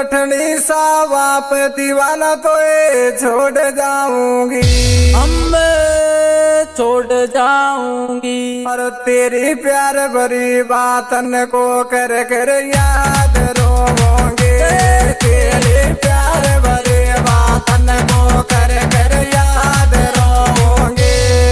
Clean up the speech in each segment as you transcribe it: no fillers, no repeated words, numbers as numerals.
गठनी सा बाप दीवाना तो ये छोड़ जाऊंगी, मैं छोड़ जाऊंगी। और तेरी प्यार भरी बातन को कर कर याद रोऊंगी, तेरी प्यार भरी बातन को कर कर याद रोऊंगी।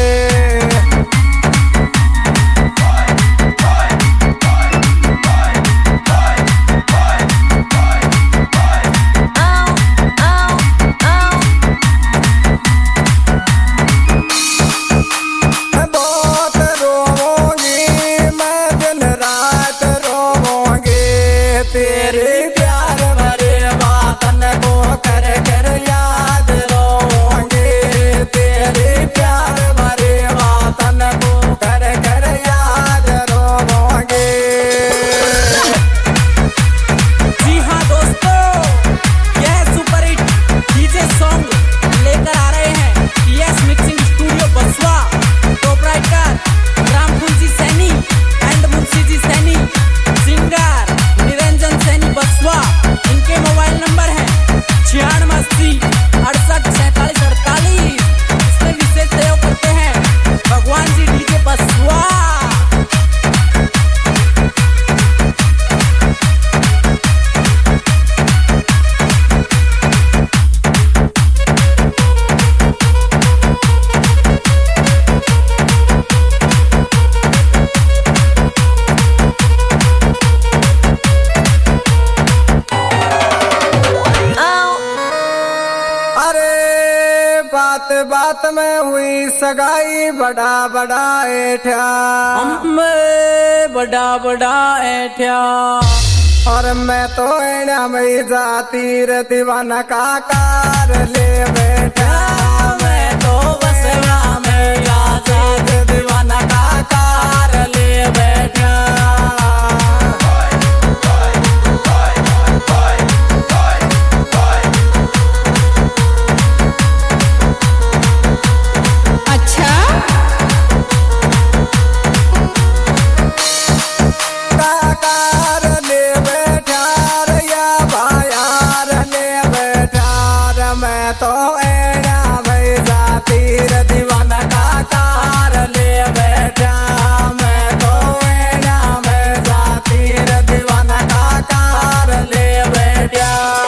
तेरे प्यार भरे बातन को कर कर याद रोऊंगी, तेरे प्यार भरे बातन को कर कर याद रोऊंगी। जी हाँ दोस्तों, यह सुपर हिट डीजे सॉन्ग लेकर आ रहे हैं PS मिक्सिंग स्टूडियो बसवा, proprietor Ram Kunji Saini and Munshi ji Saini, singer Niranjan Saini बसवा। इनके मोबाइल नंबर है 9680 68 47 48। इसमें विशेष सहयोग करते हैं भगवान जी डीजे बसवा। बात बात में हुई सगाई, बड़ा बड़ा ऐठा बड़ा बड़ा ऐठा, और मैं तो एड़ा में जाती रे दीवाना का कार ले बैठा, मैं तो बसवा में जाती रे दीवाना का कार ले बैठा। मैं तो एड़ा भाई जाती रे दीवाना का कार ले बैठा, मैं तो एड़ा में जाती रे दीवाना का कार ले बैठा।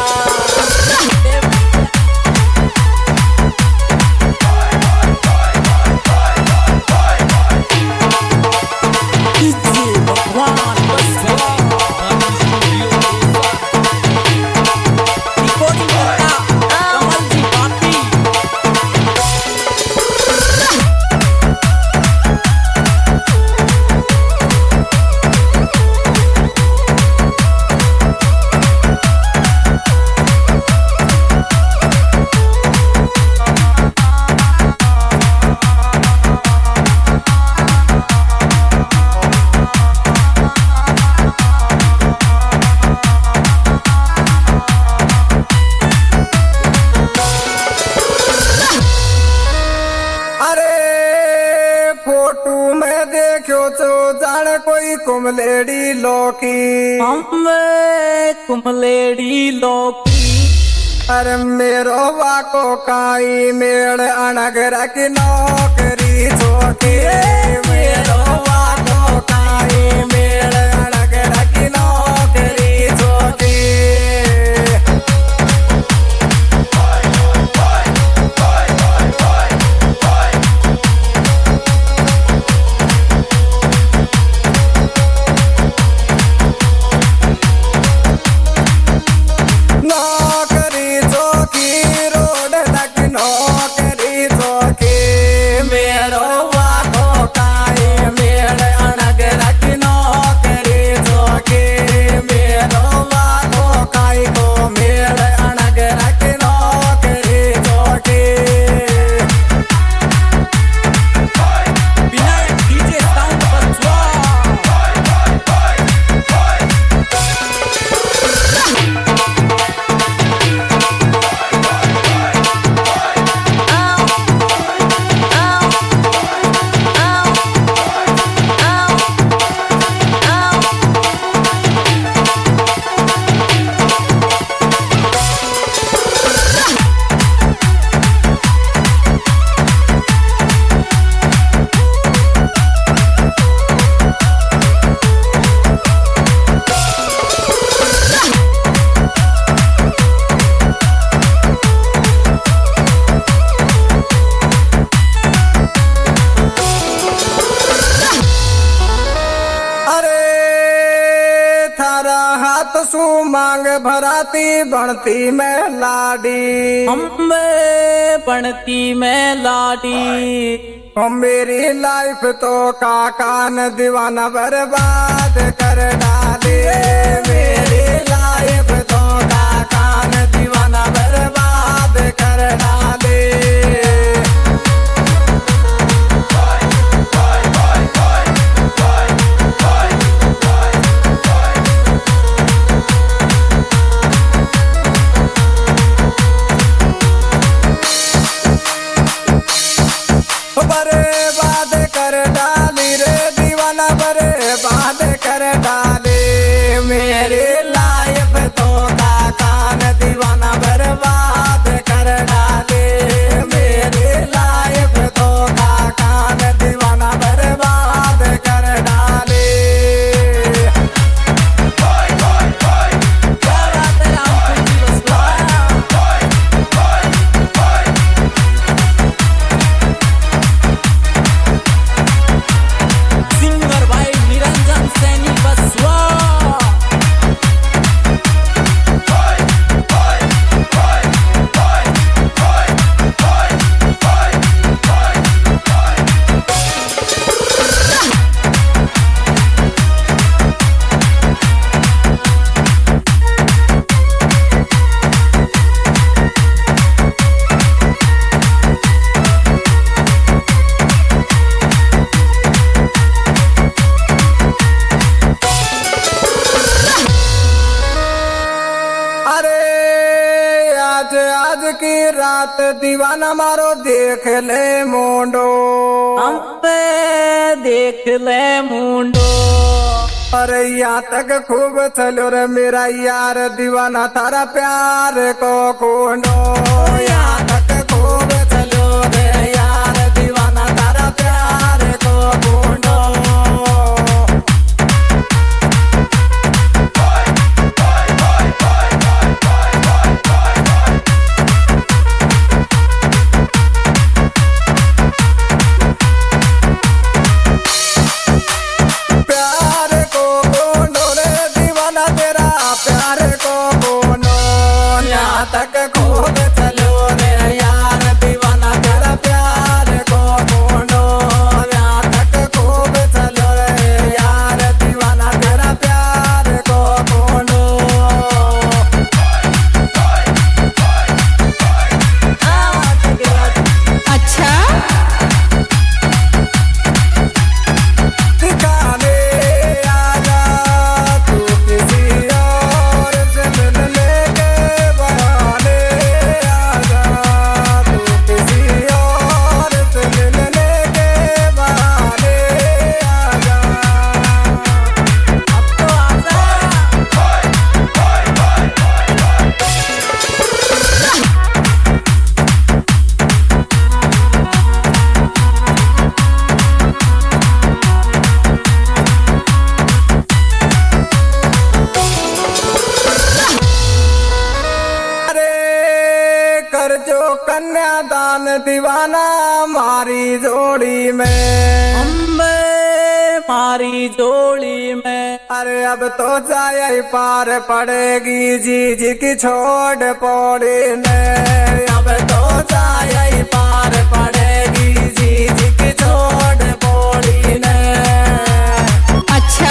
फोटू में देखो तो जाने कोई कुमलेड़ी लौकी, कुमलेड़ी लौकी। अरे मेरो वाको काई मेड़ अनगर की नौकरी छोटी, मेरो वाको काई मेड़ अनगर की नौकरी छोटी। मेरो वाको काई मेड़ अनगर की नौकरी बात सु मांग भराती बनती में लाडी अम्बे बनती में लाडी ओ मेरी लाइफ तो काका ने दीवाना बर्बाद कर डाली मेरी लाइफ तो काका ने दीवाना बर्बाद कर डाली बर्बाद कर डाली रे दीवाना बर्बाद कर डाली मेरी लाइफ तो काका ने दीवाना बर्बाद कर डाली मेरी लाइफ तो काका ने दीवाना बर्बाद कर डाली क्या बात है रामपुर जी बसवा सिंगर भाई निरंजन सैनी बसवा अरे आज की रात दीवाना मारो देख ले मोंडो हम पे देख ले मुंडो अरे यहाँ तक खूब चलो रे मेरा यार दीवाना तारा प्यार को कोंडो यहाँ तक खूब चलो रे यार दीवाना तारा प्यार को कोंडो प्यार को कोंडो रे दीवाना तेरा प्यार को कोंडो यहाँ तक खूब चलो रे यार दीवाना तेरा प्यार को कोंडो यहाँ तक खूब चलो रे यार दीवाना तेरा प्यार को कोंडो अच्छा दिखाने आजा तू किसी और से मिलने के बहाने आजा तू किसी और से मिलने के बहाने आजा अब तो आजा अरे कर जो कन्यादान दीवाना मारी जोड़ी में अम्बे मारी जोड़ी में अरे अब तो जाए पार पड़ेगी जी जी की छोड़ पौड़ी ने अब तो जाए पार पड़ेगी जी जी की छोड़ पौड़ी ने अच्छा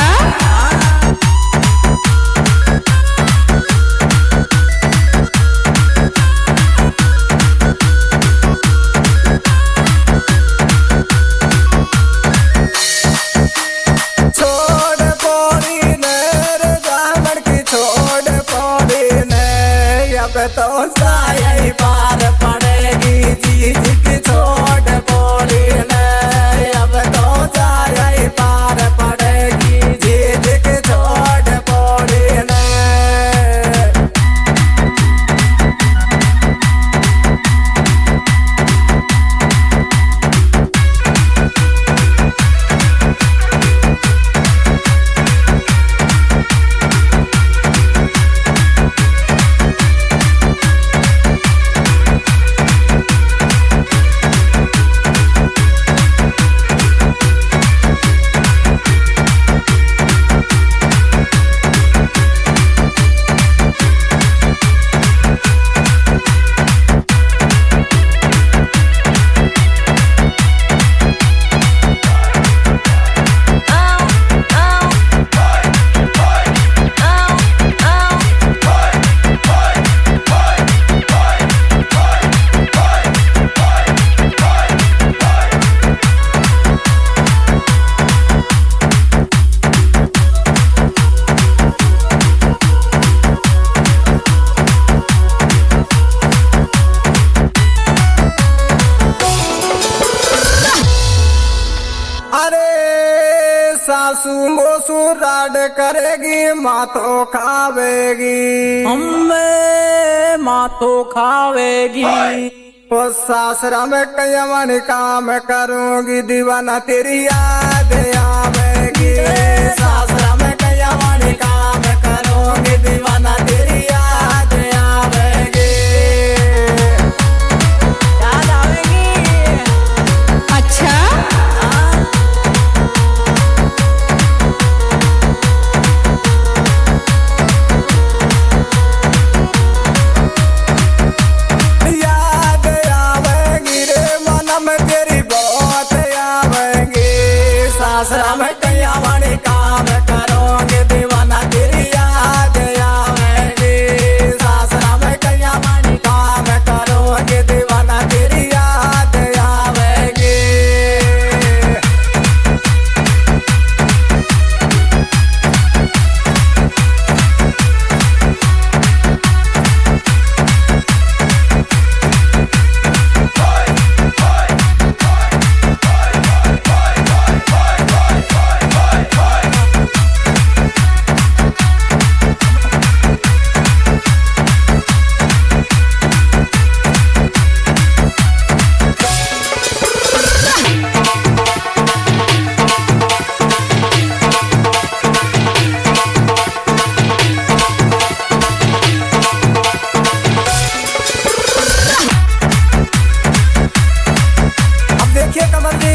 छोड़ पौड़ी ने रे जामन की छोड़ पौड़ी ने अब तो जाए पार पड़ेगी जी जी की छोड़ पौड़ी ने अब तो जाए पार पड़ेगी जी जी की छोड़ पौड़ी ने लाड करेगी माथो खावेगी, हमें माथो खावेगी। वो सासरा में कयमन काम करूंगी दीवाना तेरी याद आवेगी, सासरा में कयमन काम करूंगी दीवाना तेरी याद आवेगी। याद आवेगी। अच्छा याद आवेगी रे मनम तेरी बहुत आवेगी, सासरा में कयमन काम करूंगी दीवाना तेरी याद आवेगी, सासरा में कयमन काम करूंगी दीवाना तेरी याद आवेगी। देखिए कमल जी,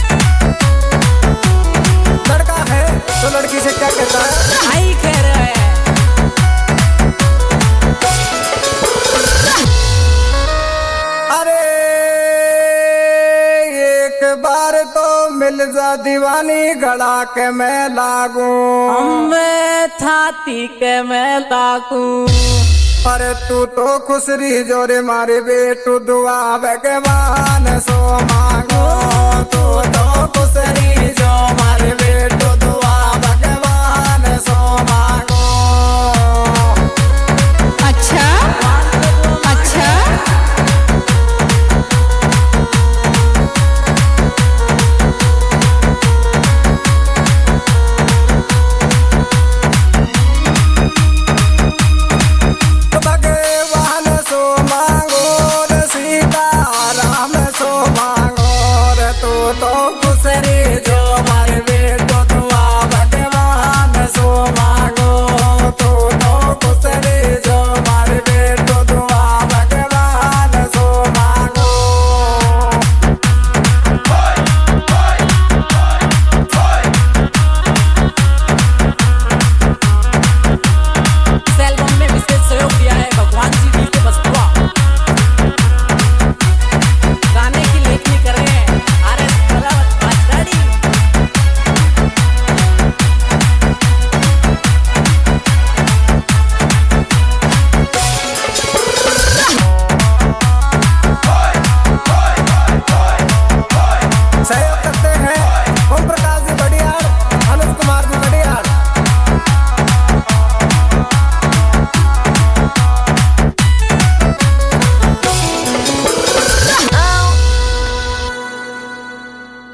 लड़का है तो लड़की से क्या कहता है? आई कह रहा है। अरे एक बार तो मिल जा दीवानी गड़ा के मैं लागू, हमें छाती के मैं लागू। अरे तू तो खुश रही जोरे मारे बेटू दुआ भगवान सो मांगो, तू